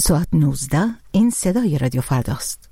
ساعت 19 این صدای رادیو فرداست.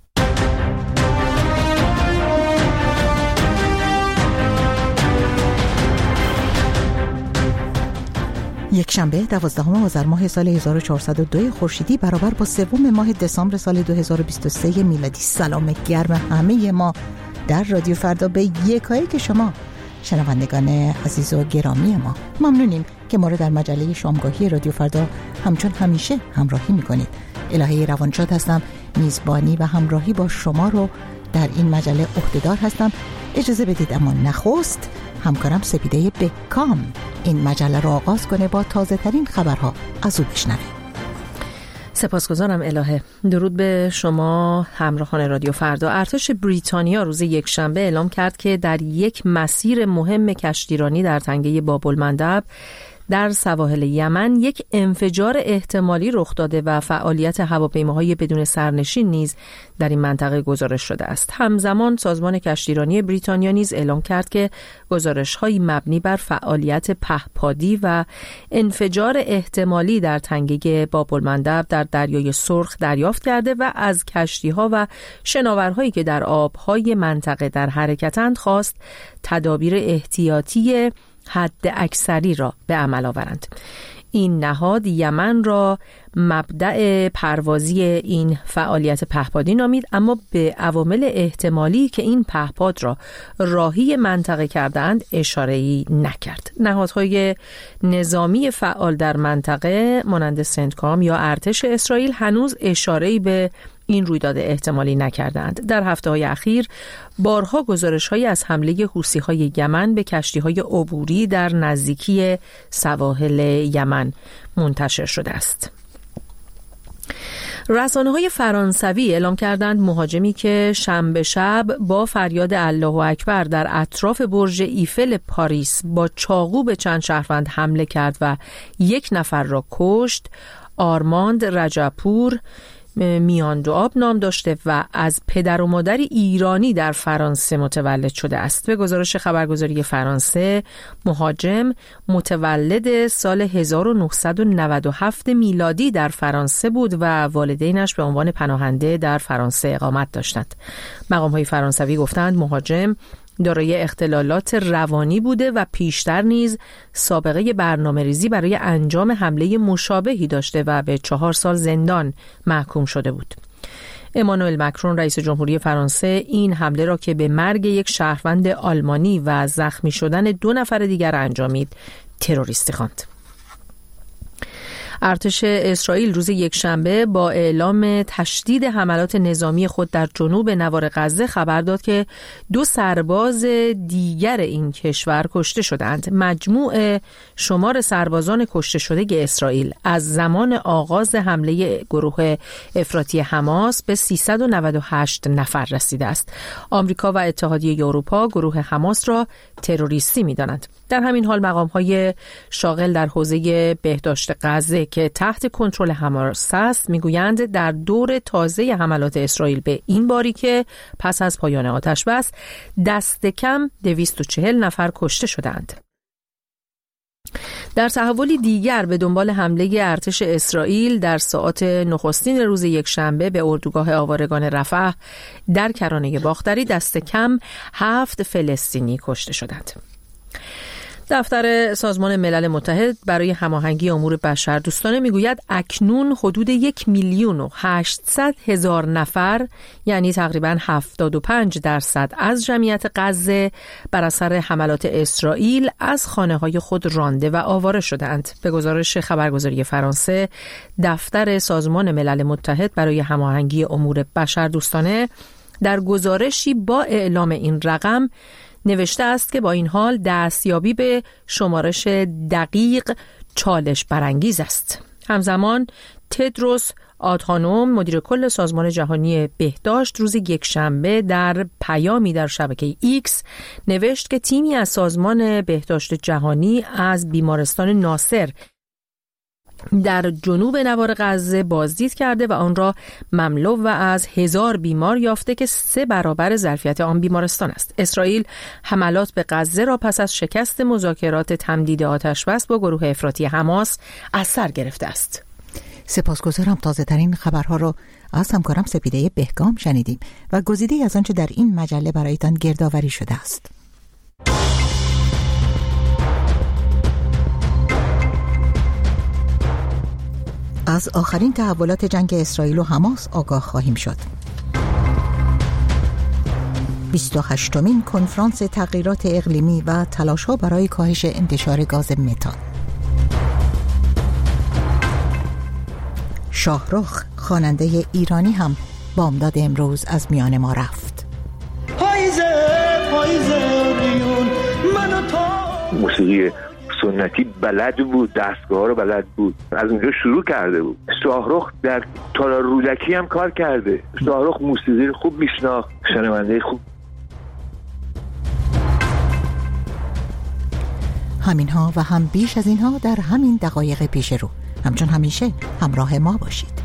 یک شنبه 12 آذر ماه سال 1402 خورشیدی برابر با 3 ماه دسامبر سال 2023 میلادی. سلام گرم همه ما در رادیو فردا به یکایی که شما شنوندگان عزیز و گرامی ما. ممنونیم که ما رو در مجله شامگاهی رادیو فردا همچون همیشه همراهی میکنید. الهه روانشاد هستم، میزبانی و همراهی با شما رو در این مجله عهده‌دار هستم. اجازه بدید اما نخست همکارم سپیده بکام این مجله را آغاز کنه با تازه ترین خبرها از او بشنویم. سپاسگزارم الهه. درود به شما همراهان رادیو فردا. ارتش بریتانیا روز یکشنبه اعلام کرد که در یک مسیر مهم کشتیرانی در تنگه باب‌المندب در سواحل یمن یک انفجار احتمالی رخ داده و فعالیت هواپیماهای بدون سرنشین نیز در این منطقه گزارش شده است. همزمان سازمان کشتیرانی بریتانیا نیز اعلام کرد که گزارش‌هایی مبنی بر فعالیت پهپادی و انفجار احتمالی در تنگه باب‌المندب در دریای سرخ دریافت کرده و از کشتی‌ها و شناورهایی که در آب‌های منطقه در حرکتند خواست تدابیر احتیاطی حد اکثری را به عمل آورند. این نهاد یمن را مبدأ پروازی این فعالیت پهپادی نامید، اما به عوامل احتمالی که این پهپاد را راهی منطقه کردند اشاره‌ای نکرد. نهادهای نظامی فعال در منطقه مانند سنتکام یا ارتش اسرائیل هنوز اشاره‌ای به این رویداد احتمالی نکردند. در هفته‌های اخیر بارها گزارش‌هایی از حمله حوثی‌های یمن به کشتی‌های عبوری در نزدیکی سواحل یمن منتشر شده است. رسانه‌های فرانسوی اعلام کردند مهاجمی که شنبه شب با فریاد الله اکبر در اطراف برج ایفل پاریس با چاقو به چند شهروند حمله کرد و 1 نفر را کشت، آرماند رجبپور میاندوآب نام داشته و از پدر و مادر ایرانی در فرانسه متولد شده است. به گزارش خبرگزاری فرانسه، مهاجم متولد سال 1997 میلادی در فرانسه بود و والدینش به عنوان پناهنده در فرانسه اقامت داشتند. مقام‌های فرانسوی گفتند مهاجم دارای اختلالات روانی بوده و پیشتر نیز سابقه برنامه‌ریزی برای انجام حمله مشابهی داشته و به 4 سال زندان محکوم شده بود. امانوئل مکرون رئیس جمهوری فرانسه این حمله را که به مرگ یک شهروند آلمانی و زخمی شدن 2 نفر دیگر انجامید تروریستی خواند. ارتش اسرائیل روز یکشنبه با اعلام تشدید حملات نظامی خود در جنوب نوار غزه خبر داد که 2 سرباز دیگر این کشور کشته شدند. مجموع شمار سربازان کشته شده اسرائیل از زمان آغاز حمله گروه افراطی حماس به 398 نفر رسیده است. آمریکا و اتحادیه اروپا گروه حماس را تروریستی می‌دانند. در همین حال مقام‌های شاغل در حوزه بهداشت غزه که تحت کنترل حماس است میگویند در دور تازه حملات اسرائیل به این باریکه پس از پایان آتش بس دست کم 240 نفر کشته شدند. در تحولی دیگر به دنبال حمله ارتش اسرائیل در ساعات نخستین روز یکشنبه به اردوگاه آوارگان رفح در کرانه باختری دست کم 7 فلسطینی کشته شدند. دفتر سازمان ملل متحد برای هماهنگی امور بشردوستانه میگوید اکنون حدود 1,800,000 نفر یعنی تقریباً 75% از جمعیت غزه بر اثر حملات اسرائیل از خانه‌های خود رانده و آواره شدند. به گزارش خبرگزاری فرانسه، دفتر سازمان ملل متحد برای هماهنگی امور بشردوستانه در گزارشی با اعلام این رقم نوشته است که با این حال دستیابی به شمارش دقیق چالش برانگیز است. همزمان تدروس آدهانوم مدیر کل سازمان جهانی بهداشت روز یکشنبه در پیامی در شبکه ایکس نوشت که تیمی از سازمان بهداشت جهانی از بیمارستان ناصر در جنوب نوار غزه بازدید کرده و آن را مملو و از 1000 بیمار یافته که 3 برابر ظرفیت آن بیمارستان است. اسرائیل حملات به غزه را پس از شکست مذاکرات تمدید آتش بس با گروه افراطی حماس از سر گرفته است. سپاسگزارم. تازه ترین خبرها رو از همکارم سپیده بهگام شنیدیم و گزیده از آنچه در این مجله برایتان گردآوری شده است. از آخرین تحولات جنگ اسرائیل و حماس آگاه خواهیم شد. 28مین کنفرانس تغییرات اقلیمی و تلاش‌ها برای کاهش انتشار گاز متان. شاهرخ خواننده ایرانی هم بامداد امروز از میان ما رفت. موسیقی سنتی بلد بود، دستگاه رو بلد بود، از اونجا شروع کرده بود. شاهرخ در تالار رودکی هم کار کرده. شاهرخ موسیقی خوب میشناخت، شنونده خوب. همینها و هم بیش از اینها در همین دقایق پیش رو. همچون همیشه همراه ما باشید.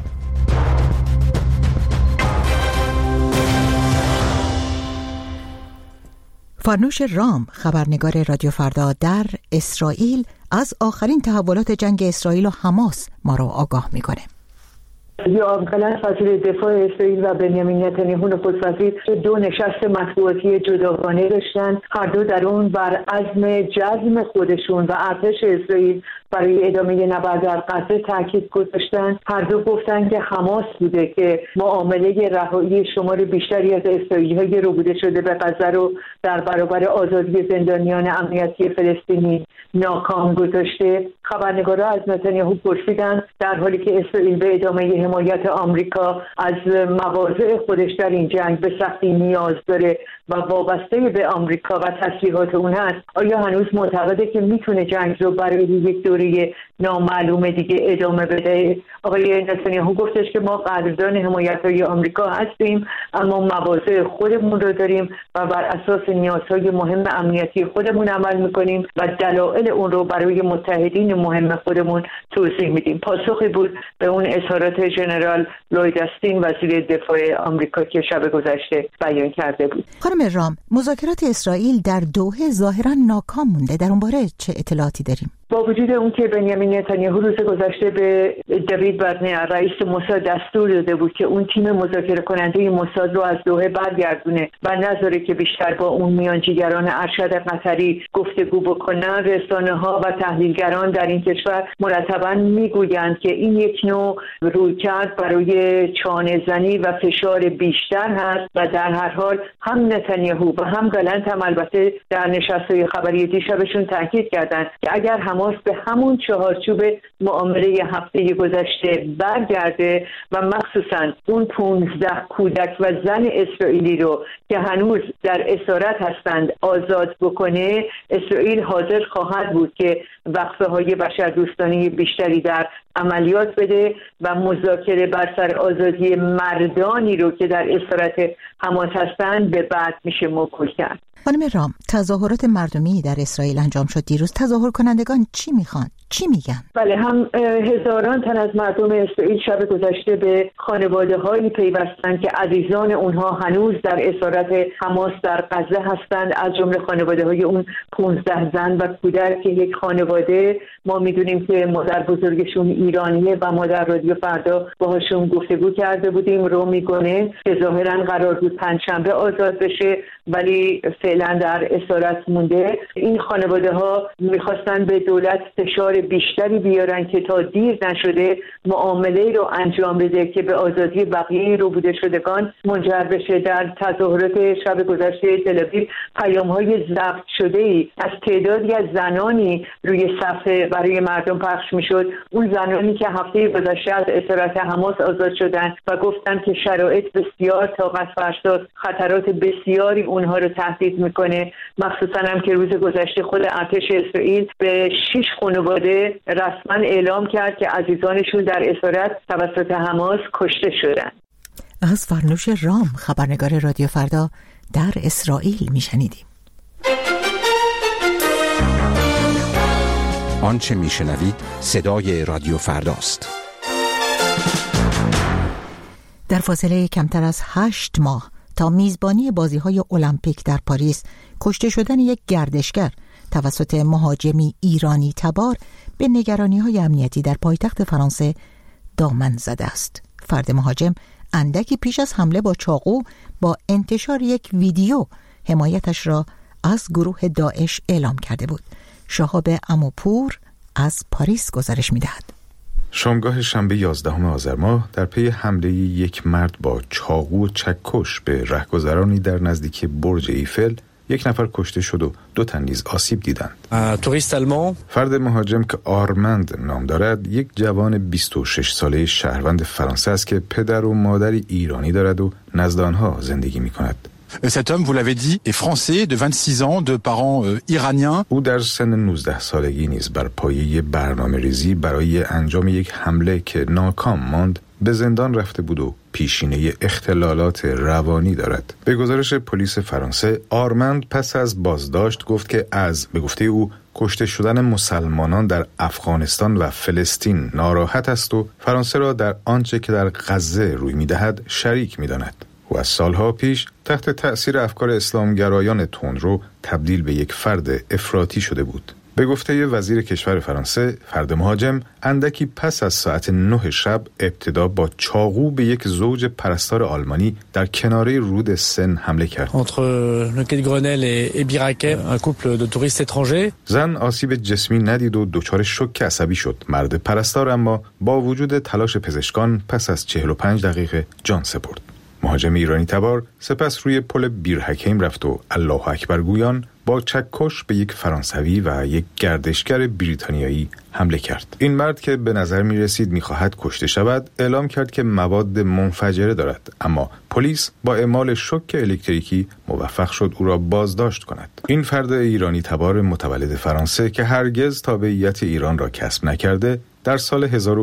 فانوش رام، خبرنگار رادیو فردا در اسرائیل، از آخرین تحولات جنگ اسرائیل و حماس ما رو آگاه میکنه. یوآف گالنت وزیر دفاع اسرائیل و بنیامین نتانیاهو نخست وزیر 2 نشست مطبوعاتی جداگانه داشتن. هر دو در اون بر عزم جزم خودشون و ارتش اسرائیل برای ادامه نبرد در غزه تاکید گذاشتن. هر دو گفتن که حماس بوده که معامله رهایی شمار بیشتری از اسرائیلی‌های ربوده شده به غزه رو در برابر آزادی زندانیان امنیتی فلسطینی ناکام گذاشته. خبرنگارا از نتانیاهو پرسیدن در حالی که اسرائیل به ادامه حمایت آمریکا از مواضع خودش در این جنگ به سختی نیاز داره و وابسته به آمریکا و تسلیحات اون هست، آیا هنوز معتقده که میتونه جنگ رو برای یک دوره نامعلوم دیگه ادامه بده؟ آقای نتانیاهو گفتش که ما قدردان حمایت‌های آمریکا هستیم، اما مواضع خودمون رو داریم و بر اساس نیازهای مهم امنیتی خودمون عمل میکنیم و دلایل اون رو برای متحدین مهم خودمون توضیح میدیم. پاسخی بود به اون اظهارات ژنرال لوید استین وزیر دفاع آمریکا که شب گذشته بیان کرده بود. خانم رام، مذاکرات اسرائیل در دوحه ظاهرا ناکام مونده. در اون باره چه اطلاعاتی داریم؟ با وجود اون که بنیامین نتانیاهو روز گذشته به دیوید برنر رئیس موساد دستور داده بود که اون تیم مذاکره کننده موساد رو از دوحه برگردونه و نذاره که بیشتر با اون میانجیگران ارشد قطری گفتگو بکنن، رسانه‌ها و تحلیلگران در این کشور مرتباً میگویند که این یک نوع رویکرد برای چانه‌زنی و فشار بیشتر هست و در هر حال هم نتانیاهو و هم گالنت هم البته در نشست‌های خبری دیشبشون تاکید کردند که اگر حماس به همون چهارچوب معامله هفته گذشته برگرده و مخصوصاً اون 15 کودک و زن اسرائیلی رو که هنوز در اسارت هستند آزاد بکنه، اسرائیل حاضر خواهد بود که وقفه‌های بشردوستانه بیشتری در عملیات بده و مذاکره بر سر آزادی مردانی رو که در اسارت حماس هستند به بعد میشه موکول کرد. خانم رام، تظاهرات مردمی در اسرائیل انجام شد دیروز. تظاهر کنندگان چی میخوان؟ چی میگن؟ بله، هم هزاران تن از مردم اسرائیل شب گذشته به خانواده‌هایی پیوستند که عزیزان اونها هنوز در اسارت حماس در غزه هستند، از جمله خانواده‌های اون 15 زن و کودک. یک خانواده ما میدونیم که مادر بزرگشون ایرانیه و ما در رادیو فردا باهاشون گفتگو کرده بودیم. رو میگونه که ظاهراً قرار بود پنجشنبه آزاد بشه ولی فعلا در اسارت مونده. این خانواده‌ها میخواستن به دولت فشار بیشتری بیارن که تا دیر نشده معامله رو انجام بده که به آزادی بقیه ربوده شدگان منجر بشه. در تظاهرات شب گذشته تل‌آویو پیام‌های ضبط شده‌ای از تعدادی از زنانی روی صفحه برای مردم پخش میشد. اون زنانی که هفته گذشته از اسارت حماس آزاد شدن و گفتن که شرایط بسیار طاقت فرسا، خطرات بسیاری اونها رو تهدید میکنه. مخصوصا هم که روز گذشته خود ارتش اسرائیل به 6 خانواده رسما اعلام کرد که عزیزانشون در اسارت توسط حماس کشته شدن. از فرنوش رام، خبرنگار رادیو فردا در اسرائیل میشنیدیم. آنچه میشنوید صدای رادیو فرداست. در فاصله کمتر از 8 ماه تا میزبانی بازی‌های المپیک در پاریس، کشته شدن یک گردشگر توسط مهاجمی ایرانی تبار به نگرانی‌های امنیتی در پایتخت فرانسه دامن زده است. فرد مهاجم اندکی پیش از حمله با چاقو با انتشار یک ویدیو حمایتش را از گروه داعش اعلام کرده بود. شهاب اموپور از پاریس گزارش می‌دهد. شامگاه شنبه 11 آذر ماه در پی حمله یک مرد با چاقو و چکش به رهگذرانی در نزدیکی برج ایفل، یک نفر کشته شد و 2 تن نیز آسیب دیدند. توریست آلمان، فرد مهاجم که آرمند نام دارد، یک جوان 26 ساله شهروند فرانسه است که پدر و مادری ایرانی دارد و نزد آنها زندگی می‌کند. Cet homme, vous l'avez dit, est français, de 26 ans, de parents iraniens. او در سن 19 سالگی نیز بر پایه برنامه‌ریزی برای انجام یک حمله که ناکام ماند به زندان رفته بود و پیشینه اختلالات روانی دارد. به گزارش پلیس فرانسه، آرمند پس از بازداشت گفت که به گفته او کشته شدن مسلمانان در افغانستان و فلسطین ناراحت است و فرانسه را در آنچه که در غزه روی می‌دهد شریک می‌داند. و از سالها پیش تحت تأثیر افکار اسلامگرایان تندرو تبدیل به یک فرد افراطی شده بود. به گفته وزیر کشور فرانسه، فرد مهاجم اندکی پس از ساعت 9 شب ابتدا با چاقو به یک زوج پرستار آلمانی در کناره رود سن حمله کرد. زن آسیب جسمی ندید و دچار شوک عصبی شد. مرد پرستار اما با وجود تلاش پزشکان پس از 45 دقیقه جان سپرد. مهاجم ایرانی تبار سپس روی پل بیرحکیم رفت و الله اکبر گویان با چکش به یک فرانسوی و یک گردشگر بریتانیایی حمله کرد. این مرد که به نظر می رسید می خواهد کشته شود اعلام کرد که مواد منفجره دارد، اما پلیس با اعمال شوک الکتریکی موفق شد او را بازداشت کند. این فرد ایرانی تبار متولد فرانسه که هرگز تابعیت ایران را کسب نکرده، در سال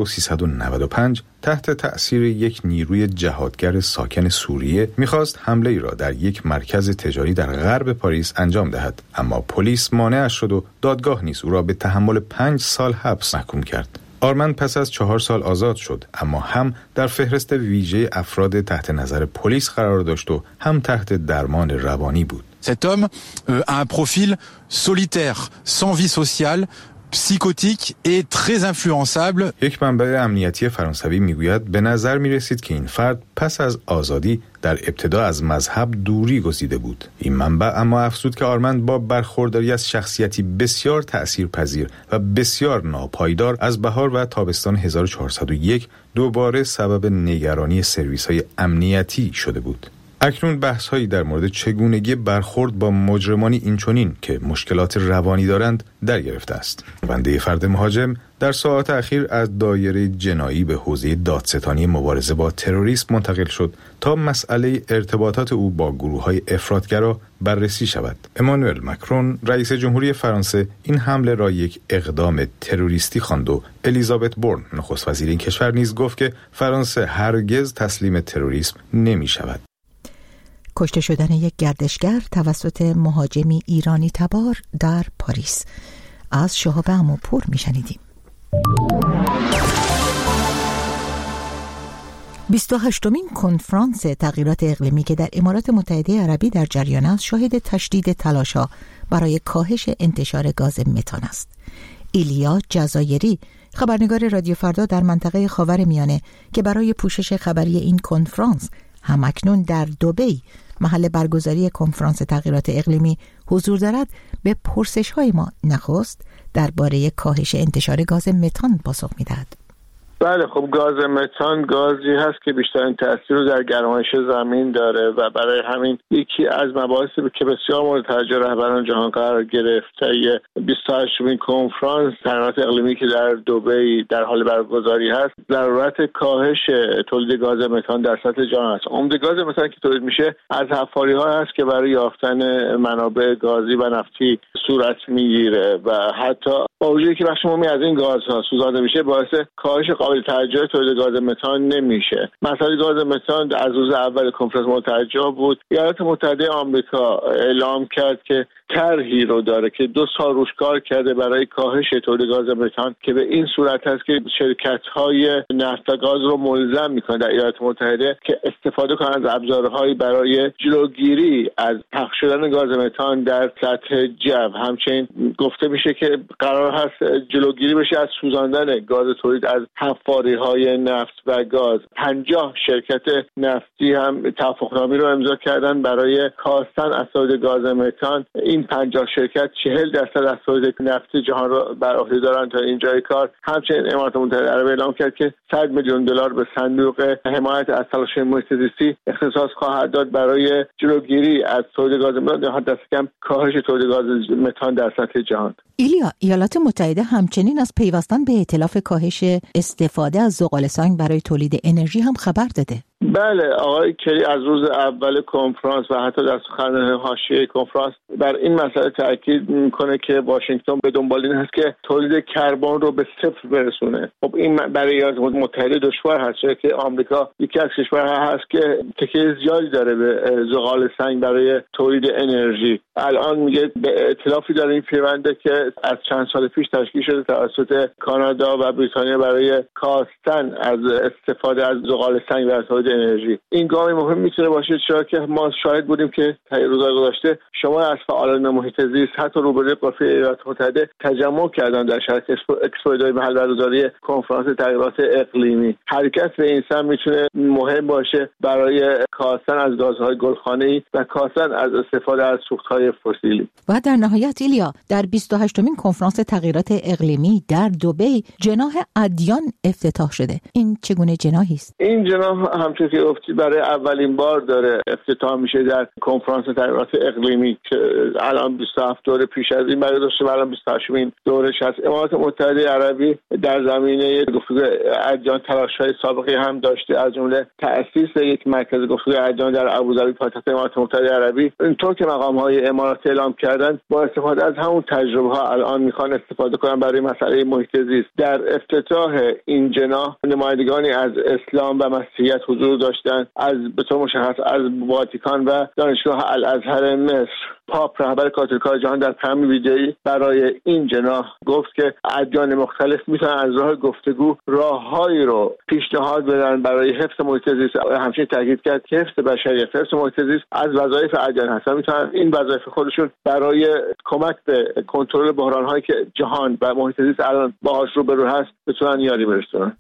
1395 تحت تأثیر یک نیروی جهادگر ساکن سوریه می‌خواست حمله ای را در یک مرکز تجاری در غرب پاریس انجام دهد، اما پلیس مانعش شد و دادگاه نیز او را به تحمل 5 سال حبس محکوم کرد. آرمند پس از 4 سال آزاد شد، اما هم در فهرست ویژه افراد تحت نظر پلیس قرار داشت و هم تحت درمان روانی بود. Cet homme a un profil solitaire, sans vie sociale, psychotique et très influençable. یک منبع امنیتی فرانسوی میگوید به نظر میرسید که این فرد پس از آزادی در ابتدا از مذهب دوری گزیده بود. این منبع اما افزود که آرمند با برخورداری از شخصیتی بسیار تأثیرپذیر و بسیار ناپایدار از بهار و تابستان 1401 دوباره سبب نگرانی سرویس‌های امنیتی شده بود. اکنون بحث‌هایی در مورد چگونگی برخورد با مجرمانی اینچنین که مشکلات روانی دارند در گرفته است. بنده فرد مهاجم در ساعات اخیر از دایره جنایی به حوزه دادستانی مبارزه با تروریسم منتقل شد تا مسئله ارتباطات او با گروه‌های افراطگرا بررسی شود. امانوئل مکرون رئیس جمهوری فرانسه این حمله را یک اقدام تروریستی خواند و الیزابت بورن نخست وزیر این کشور نیز گفت که فرانسه هرگز تسلیم تروریسم نمی‌شود. کشته شدن یک گردشگر توسط مهاجمی ایرانی تبار در پاریس. از شهاب اموپور میشنیدیم. 28مین کنفرانس تغییرات اقلیمی که در امارات متحده عربی در جریان است، شاهد تشدید تلاش‌ها برای کاهش انتشار گاز متان است. ایلیا جزایری، خبرنگار رادیو فردا در منطقه خاورمیانه که برای پوشش خبری این کنفرانس همکنون در دبی محل برگزاری کنفرانس تغییرات اقلیمی حضور دارد، به پرسش‌های ما نخست درباره کاهش انتشار گاز متان پاسخ می‌دهد. بله، خب گاز متان گازی هست که بیشترین تاثیر رو در گرمایش زمین داره و برای همین یکی از مباحثی که بسیار مورد توجه رهبران جهان قرار گرفت 28مین کنفرانس تغییرات اقلیمی که در دبی در حال برگزاری هست، ضرورت کاهش تولید گاز متان در سطح جهان است. عمده گاز متان که تولید میشه از حفاری‌ها هست که برای یافتن منابع گازی و نفتی صورت میگیره و حتی با وجودی که بخش مهمی از این گازها سوزانده میشه، باعث کاهش قابل توجه تولید گاز متان نمیشه. مسئله گاز متان از روز اول کنفرانس متوجه بود. ایالات متحده آمریکا اعلام کرد که طرحی رو داره که 2 سال روش کار کرده برای کاهش تولید گاز متان که به این صورت هست که شرکت‌های نفت و گاز رو ملزم می‌کنه در ایالات متحده که استفاده کنند از ابزارهایی برای جلوگیری از پخش شدن گاز متان در سطح جو. همچنین گفته میشه که قرار هست جلوگیری بشه از سوزاندن گاز تولید از حفاری‌های نفت و گاز. 50 شرکت نفتی هم توافقنامه رو امضا کردن برای کاستن از تولید گاز متان. این 50 شرکت 40% از تولید نفت جهان رو بر عهده دارن. تا اینجای کار همچنین امارات متحده عربی اعلام کرد که $100 میلیون به صندوق حمایت از تلاش‌های محیط زیستی اختصاص خواهد داد برای جلوگیری از تولید گاز متان یا دست کم کاهش تولید گاز متان در سطح جهان. ایلیا، ایالات متحده همچنین از پیوستن به ائتلاف کاهش استفاده از زغال سنگ برای تولید انرژی هم خبر داده. بله، آقای کری از روز اول کنفرانس و حتی در سخنرانی حاشیه کنفرانس بر این مسئله تاکید میکنه که واشنگتن به دنبال این هست که تولید کربن رو به صفر برسونه. خب این برای ایالات متحده دشوار هست، چون که آمریکا یکی از کشورها هست که تکیه زیادی داره به زغال سنگ برای تولید انرژی. الان میگه به ائتلافی داره این پیونده که از چند سال پیش تشکیل شده توسط کانادا و بریتانیا برای کاستن از استفاده از زغال سنگ در تولید انرژی. این گام مهم میتونه باشه، چرا که ما شاهد بودیم که تا روزهای گذشته شما از فعالان محیط زیست حتی روبروی قافله ایالات متحده تجمع کردن در شرکت اکسپو دبی محل برگزاری کنفرانس تغییرات اقلیمی. حرکت به این سمت میتونه مهم باشه برای کاستن از گازهای گلخانه‌ای و کاستن از استفاده از سوختهای فسیلی. و در نهایت ایلیا، در 28مین کنفرانس تغییرات اقلیمی در دبی جناح ادیان افتتاح شده. این چگونه جناحی است؟ این جناح همچنین که گفتی برای اولین بار داره افتتاح میشه در کنفرانس تغییرات اقلیمی که الان 27 دوره پیش از این برگزار شده و الان 28مین دورش هست. امارات متحده عربی در زمینه گفتگوی ادیان تلاش‌های سابقه هم داشته، از جمله تأسیس یک مرکز گفتگوی ادیان در ابوظبی پایتخت امارات متحده عربی. اینطور که مقام‌های امارات اعلام کردن با استفاده از همون تجربه‌ها الان میخوان استفاده کنن برای مسئله محیط زیست. در افتتاح این جناح نمایندگانی از اسلام و مسیحیت حضور داشتن، از به طور مشخص از واتیکان و دانشگاه الازهر مصر. پاپ رهبر کاتولیک‌های جهان در پیام ویدئویی برای این جناح گفت که ادیان مختلف میتونن از راه گفتگو راههایی رو پیشنهاد بدن برای حفظ محیط زیست. همچنین تاکید کرد که حفظ بشریت، حفظ محیط زیست از وظایف ادیان هست و میتونن این وظایف خودشون برای کمک به کنترل بحران‌هایی که جهان و محیط زیست الان باهاش روبرو هست بتونن یاری برسونن.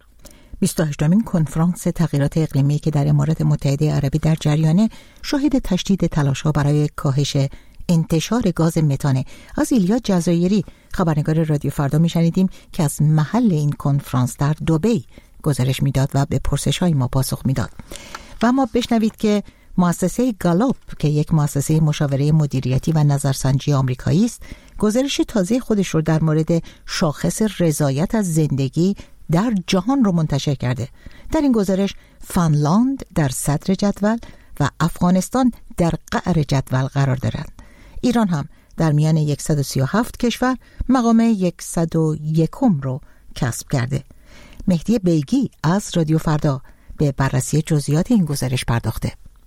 28مین کنفرانس تغییرات اقلیمی که در امارات متحده عربی در جریانه شاهد تشدید تلاش‌ها برای کاهش انتشار گاز متانه. از ایلیا جزایری خبرنگار رادیو فردا میشنیدیم که از محل این کنفرانس در دبی گزارش میداد و به پرسش‌های ما پاسخ میداد. و اما بشنوید که مؤسسه گالوپ که یک مؤسسه مشاوره مدیریتی و نظرسنجی آمریکایی است، گزارش تازه خودش رو در مورد شاخص رضایت از زندگی در جهان رو منتشر کرده. در این گزارش فنلاند در صدر جدول و افغانستان در قعر جدول قرار دارند. ایران هم در میان 137 کشور مقام 101 رو کسب کرده. مهدی بیگی از رادیو فردا به بررسی جزئیات این گزارش پرداخته.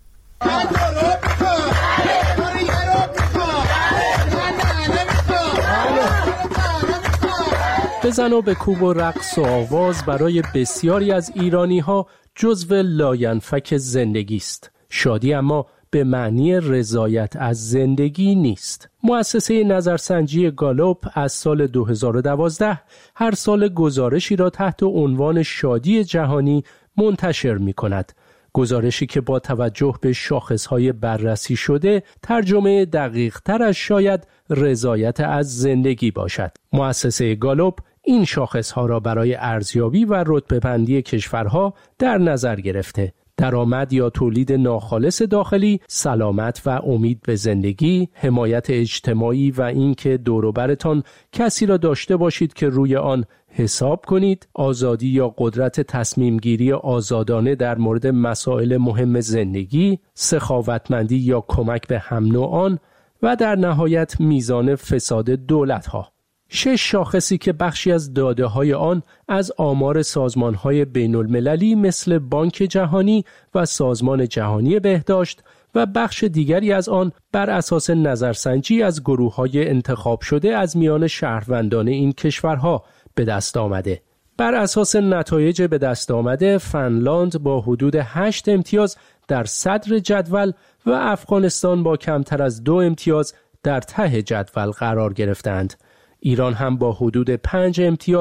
بزن و به کوب و رقص و آواز برای بسیاری از ایرانی‌ها جزو لاینفک زندگی است. شادی اما به معنی رضایت از زندگی نیست. مؤسسه نظرسنجی گالوپ از سال 2012 هر سال گزارشی را تحت عنوان شادی جهانی منتشر می‌کند. گزارشی که با توجه به شاخص‌های بررسی شده ترجمه دقیق‌تر از شاید رضایت از زندگی باشد. مؤسسه گالوپ این شاخص‌ها را برای ارزیابی و رتبه‌بندی کشورها در نظر گرفته. درآمد یا تولید ناخالص داخلی، سلامت و امید به زندگی، حمایت اجتماعی و اینکه دور و برتان کسی را داشته باشید که روی آن حساب کنید، آزادی یا قدرت تصمیم گیری آزادانه در مورد مسائل مهم زندگی، سخاوتمندی یا کمک به هم نوعان و در نهایت میزان فساد دولت‌ها. 6 شاخصی که بخشی از داده‌های آن از آمار سازمان‌های بین‌المللی مثل بانک جهانی و سازمان جهانی بهداشت و بخش دیگری از آن بر اساس نظرسنجی از گروه‌های انتخاب شده از میان شهروندان این کشورها به دست آمده. بر اساس نتایج به دست آمده، فنلاند با حدود 8 امتیاز در صدر جدول و افغانستان با کمتر از 2 امتیاز در ته جدول قرار گرفتند. ایران هم با حدود 5 امتیاز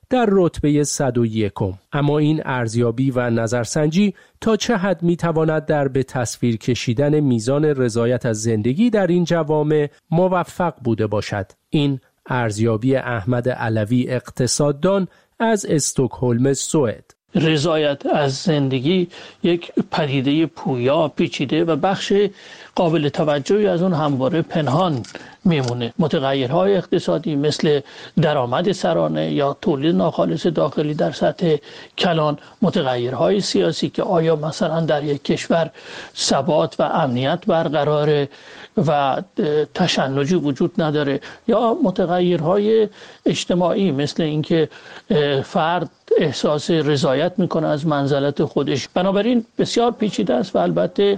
در رتبه 101. اما این ارزیابی و نظرسنجی تا چه حد میتواند در به تصویر کشیدن میزان رضایت از زندگی در این جوامع موفق بوده باشد؟ این ارزیابی احمد علوی اقتصاددان از استکهلم، سوئد. رضایت از زندگی یک پدیده پویا، پیچیده و بخش قابل توجهی از اون همواره پنهان میمونه. متغیرهای اقتصادی مثل درآمد سرانه یا تولید ناخالص داخلی در سطح کلان، متغیرهای سیاسی که آیا مثلا در یک کشور ثبات و امنیت برقراره و تشنجی وجود نداره، یا متغیرهای اجتماعی مثل اینکه فرد احساس رضایت میکنه از منزلت خودش. بنابراین بسیار پیچیده است و البته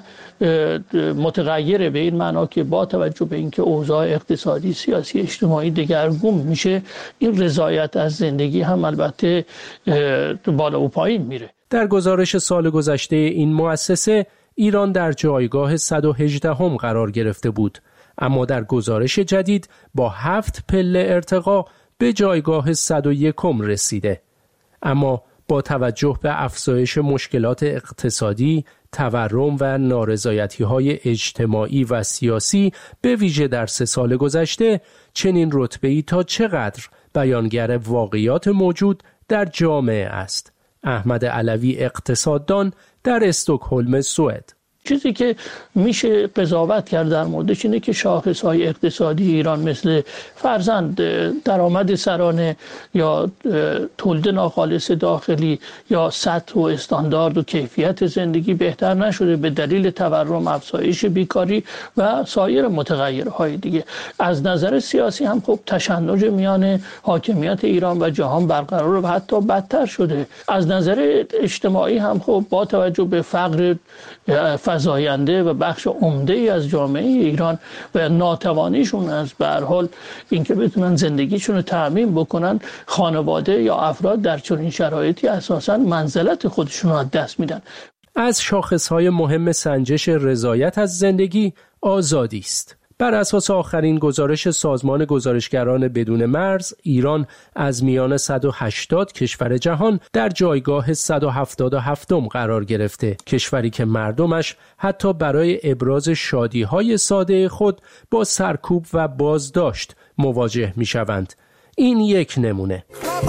متغیره به این معنا که با توجه به اینکه اوضاع اقتصادی، سیاسی، اجتماعی دگرگون میشه، این رضایت از زندگی هم البته بالا و پایین میره. در گزارش سال گذشته این مؤسسه ایران در جایگاه 118 قرار گرفته بود، اما در گزارش جدید با 7 پله ارتقا به جایگاه 101 رسیده. اما با توجه به افزایش مشکلات اقتصادی، تورم و نارضایتی‌های اجتماعی و سیاسی به ویژه در 3 سال گذشته، چنین رتبه‌ای تا چقدر بیانگر واقعیات موجود در جامعه است. احمد علوی اقتصاددان در استکهلم، سوئد. چیزی که میشه قضاوت کرد در موردش اینه که شاخص‌های اقتصادی ایران مثل فرضاً درآمد سرانه یا تولید ناخالص داخلی یا سطح و استاندارد و کیفیت زندگی بهتر نشده به دلیل تورم، افزایش بیکاری و سایر متغیرهای دیگه. از نظر سیاسی هم خب تشنج میان حاکمیت ایران و جهان برقرار و حتی بدتر شده. از نظر اجتماعی هم خب با توجه به فقر فزاینده و بخش عمده‌ای از جامعه ایران و ناتوانیشون از به هر حال اینکه بتونن زندگیشون رو تأمین بکنن، خانواده یا افراد در چنین شرایطی اساساً منزلت خودشون رو از دست میدن. از شاخص‌های مهم سنجش رضایت از زندگی آزادی است. بر اساس آخرین گزارش سازمان گزارشگران بدون مرز، ایران از میان 180 کشور جهان در جایگاه 177 قرار گرفته. کشوری که مردمش حتی برای ابراز شادی‌های ساده خود با سرکوب و بازداشت مواجه می‌شوند. این یک نمونه.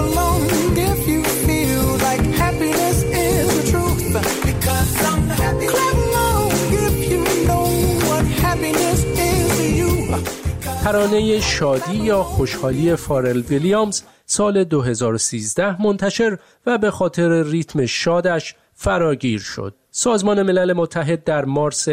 ترانه شادی یا خوشحالی فارل ویلیامز سال 2013 منتشر و به خاطر ریتم شادش فراگیر شد. سازمان ملل متحد در مارس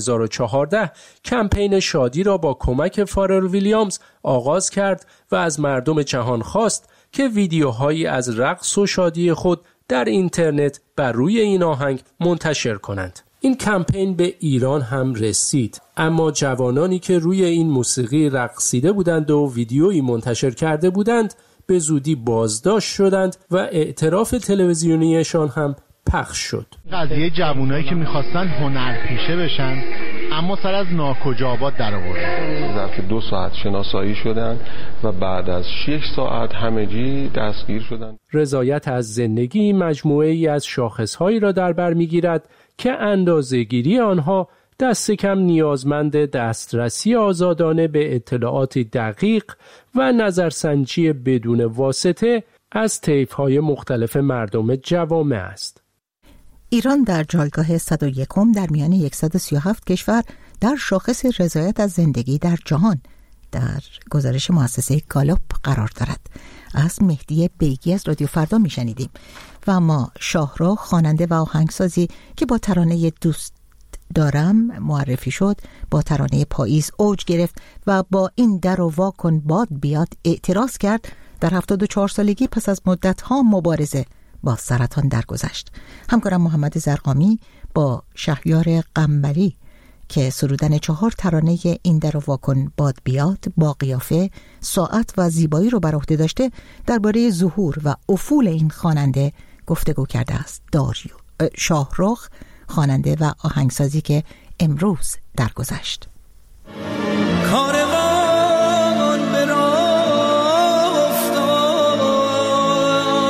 2014 کمپین شادی را با کمک فارل ویلیامز آغاز کرد و از مردم جهان خواست که ویدیوهایی از رقص و شادی خود در اینترنت بر روی این آهنگ منتشر کنند. این کمپین به ایران هم رسید، اما جوانانی که روی این موسیقی رقصیده بودند و ویدیویی منتشر کرده بودند به زودی بازداشت شدند و اعتراف تلویزیونیشان هم پخش شد. قضیه جوانایی که میخواستن هنرپیشه بشن اما سر از ناکجاوات در آوردن. ظرف 2 ساعت شناسایی شدن و بعد از 6 ساعت همگی دستگیر شدن. رضایت از زندگی مجموعه‌ای از شاخص‌هایی را در بر می‌گیرد که اندازه‌گیری آنها دست کم نیازمند دسترسی آزادانه به اطلاعات دقیق و نظرسنجی بدون واسطه از طیف‌های مختلف مردم جوامع است. ایران در جایگاه 101 در میان 137 کشور در شاخص رضایت از زندگی در جهان در گزارش مؤسسه گالوپ قرار دارد. از مهدی بیگی از رادیو فردا میشنیدیم. و ما شاهرخ، خواننده و آهنگسازی که با ترانه دوست دارم معرفی شد، با ترانه پاییز اوج گرفت و با این در و وا کن باد بیاد اعتراض کرد، در 74 سالگی پس از مدت‌ها مبارزه با سرطان درگذشت. همکارم محمد زرقامی با شهریار قمری که سرودن 4 ترانه این در و وا کن باد بیاد با قیافه، ساعت و زیبایی رو بر عهده داشته درباره ظهور و افول این خواننده گفتگو کرده است. شاهرخ، خواننده و آهنگسازی که امروز درگذشت. کاروان به راه افتاد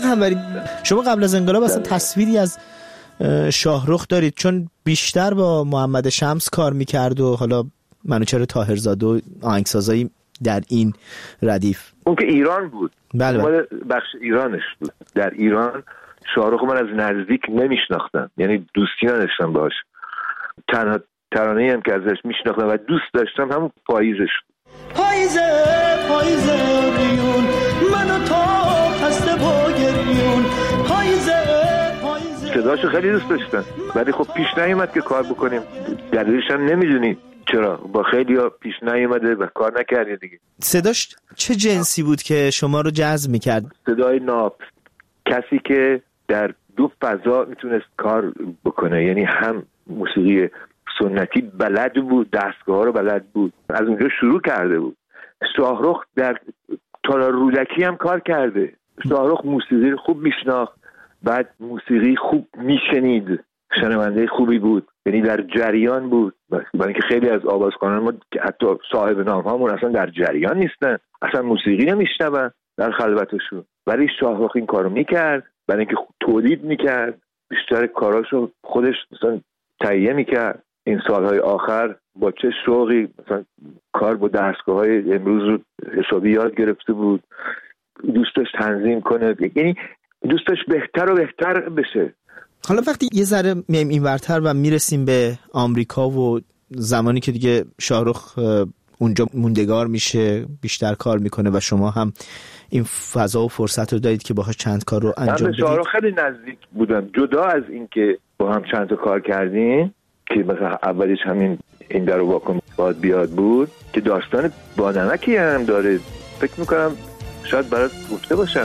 همبری، شما قبل از انقلاب اصلا تصویری از شاهرخ دارید؟ چون بیشتر با محمد شمس کار میکرد و حالا منوچهر طاهرزاده و آهنگسازایی در این ردیف. اون که ایران بود، بله. بخش ایرانش بود. در ایران شاهرخ من از نزدیک نمیشناختم، یعنی دوستی نداشتم باش. تنها ترانه‌ای هم که ازش میشناختم و دوست داشتم همون پاییزش بود. پاییزه پاییزه بیون منو تا پست با گریون، پاییزه پاییزه. صداشو خیلی دوست داشتم ولی خب پیش نیومد که کار بکنیم. دلیلش هم نمیدونیم چرا، با خیلی ها پیش نیومده و کار نکردیم دیگه. صداش چه جنسی بود که شما رو جذب میکرد؟ صدای ناب، کسی که در دو فضا میتونست کار بکنه، یعنی هم موسیقی سنتی بلد بود، دستگاه رو بلد بود، از اونجا شروع کرده بود. شاهرخ در تالار رودکی هم کار کرده. شاهرخ موسیقی خوب میشناخت، بعد موسیقی خوب میشنید، شنونده خوبی بود، یعنی در جریان بود. برای اینکه خیلی از آوازخوانان ما که حتی صاحب نام هامون اصلا در جریان نیستن، اصلا موسیقی نمیشنون در خلوتشون، ولی شاهرخ این کارو میکرد. برای اینکه تولید میکرد، بیشتر کاراشو خودش مثلا تهیه میکرد. این سالهای آخر با چه شوقی مثلا کار با دستگاه‌های امروز رو حسابی یاد گرفته بود، دوست داشت تنظیم کنه، یعنی دوست داشت بهتر و بهتر بشه. حالا وقتی یه ذره میایم اینورتر و میرسیم به آمریکا و زمانی که دیگه شاهرخ اونجا موندگار میشه، بیشتر کار میکنه و شما هم این فضا و فرصت رو دارید که باهاش چند کار رو انجام بدید. من به شاهرخ خیلی نزدیک بودم، جدا از این که با هم چند تا کار کردیم که مثلا اولیش همین این در واکن باد بیاد بود که داستان با نمکی هم داره. فکر میکنم شاید برات گفته باشم.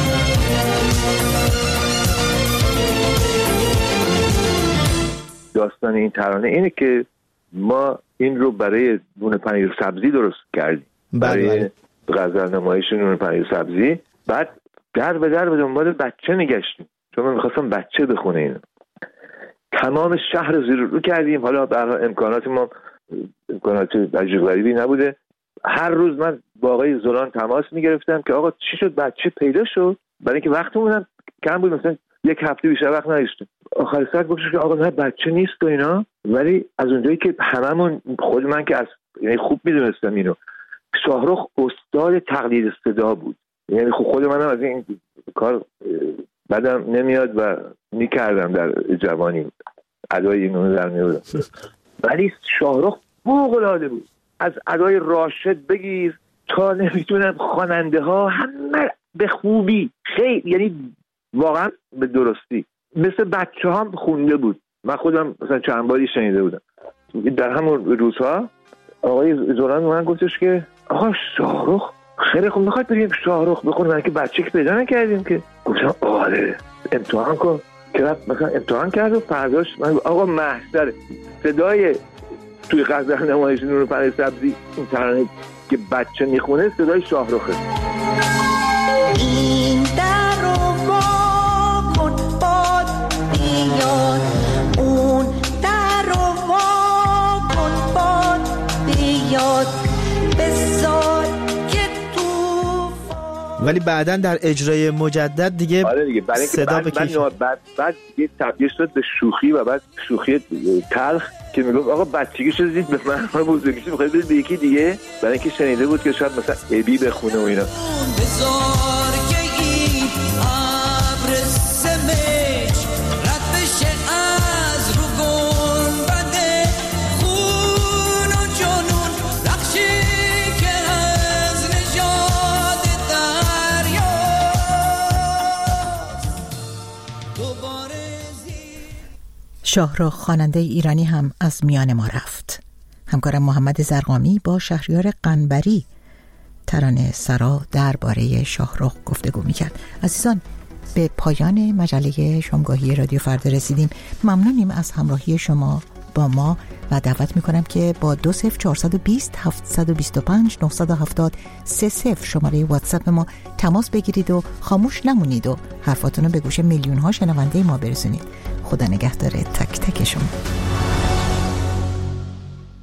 داستان این ترانه اینه که ما این رو برای نون پنیر سبزی درست کردیم، برای غزل نمایش نون پنیر سبزی. بعد در به دنبال بچه میگشتیم، چون من میخواستم بچه بخونه اینو. تمام شهر زیر رو کردیم. حالا برای امکانات ما امکانات عجیب غریبی نبوده. هر روز من با آقای زولان تماس میگرفتم که آقا چی شد، بچه پیدا شد؟ برای اینکه وقتمون کم بود، مثلا یک هفته بیشتر وقت نداشتیم. آخر سر گفتش که آقا نه بچه نیست و اینا. ولی از اونجایی که هممون، خود من که از یعنی خوب میدونستم اینو، شاهرخ استاد تقلید صدا بود. یعنی خود منم از این کار بعدم نمیاد و میکردم در جوانی، ادای اینو در میادم. ولی شاهرخ فوق‌العاده بود. از ادای راشد بگیر تا نمیتونم خواننده ها همه به خوبی، خیلی یعنی واقعا به درستی مثل بچه هم خونده بود. من خودم مثلا چند باری شنیده بودم. در همون روزها آقای زوران من گفتش که آقا شاهرخ خیلی خوب، میخواد بریم شاهرخ بخونیم، من که بچه که پیدا نکردیم که. گفتم آره امتحان کن. که مثلا امتحان کرد و فرداش من آقا محضر صدای توی غزل نمایش نون پنیر سبزی این ترانه که بچه میخونه صدای شاهرخه. این در رو وا کن باد بیاد، اون در رو وا کن باد بیاد، بذار که توفان. ولی بعداً در اجرای مجدد دیگه آره دیگه صدا بکش. بعد دیگه تبدیل شد به شوخی و بعد شوخی تلخ که میگفت آقا بچگی شد دید به من بزرگیش میخواید برید به یکی دیگه، برای اینکه شنیده بود که شاید مثلا ابی بخونه و اینا. بذار که این ابر سمج رد بشه از رو گنبد خون و جنون، رخشی که از نژاد دریا دوباره شاهرخ خواننده ایرانی هم از میان ما رفت. همکارم محمد زرقامی با شهریار قنبری ترانه سرا درباره شاهرخ گفتگو میکرد. عزیزان، به پایان مجله شامگاهی رادیو فردا رسیدیم. ممنونیم از همراهی شما با ما و دعوت میکنم که با 20420 725 970 30 شماره واتساپ ما تماس بگیرید و خاموش نمونید و حرفاتونو به گوش میلیون ها شنونده ما برسونید. خدا نگهدار تک تک شما.